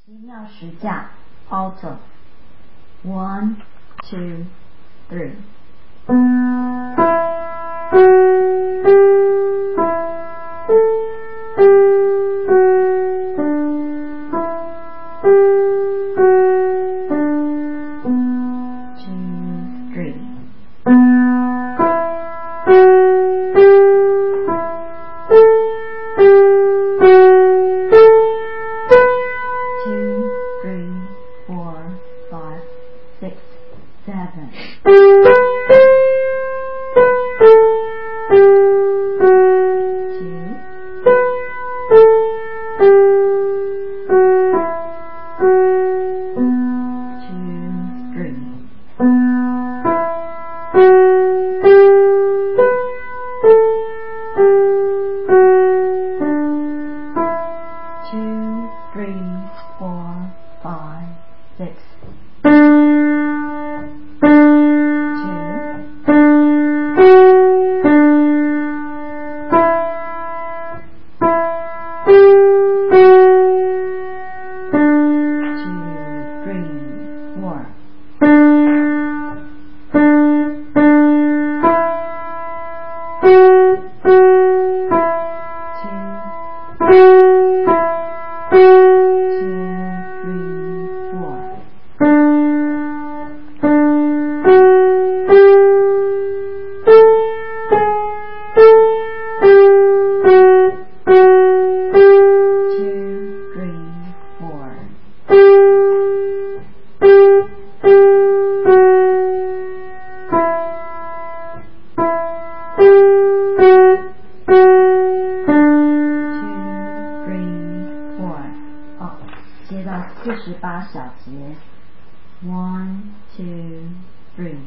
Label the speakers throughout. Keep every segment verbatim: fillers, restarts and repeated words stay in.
Speaker 1: 奇妙时价 Alto one two three two three two, three, four, five, six, seven. Two. Two, three. Two, three, four, five, six.接到四十八小节 one two three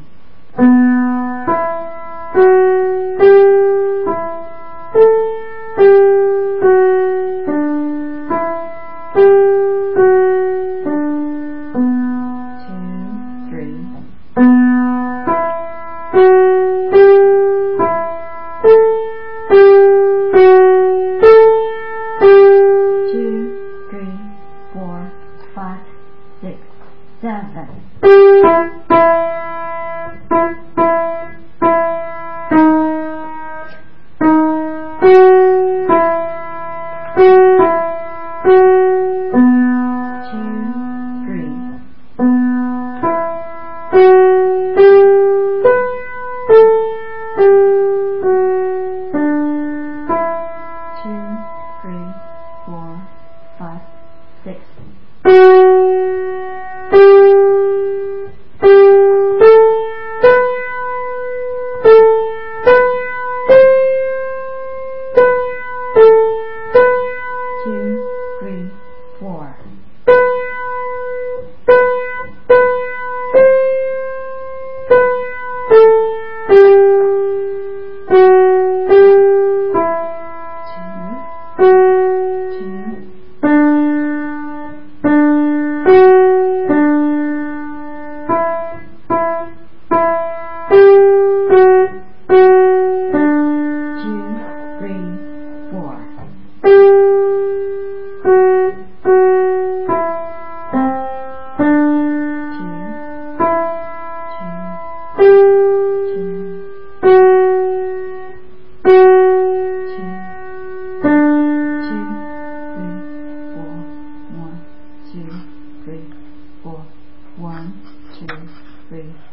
Speaker 1: two three four, five, six, seven. Two, three. Two, three, four, five, six. Two, three, four. Two, three, four, one, two, three.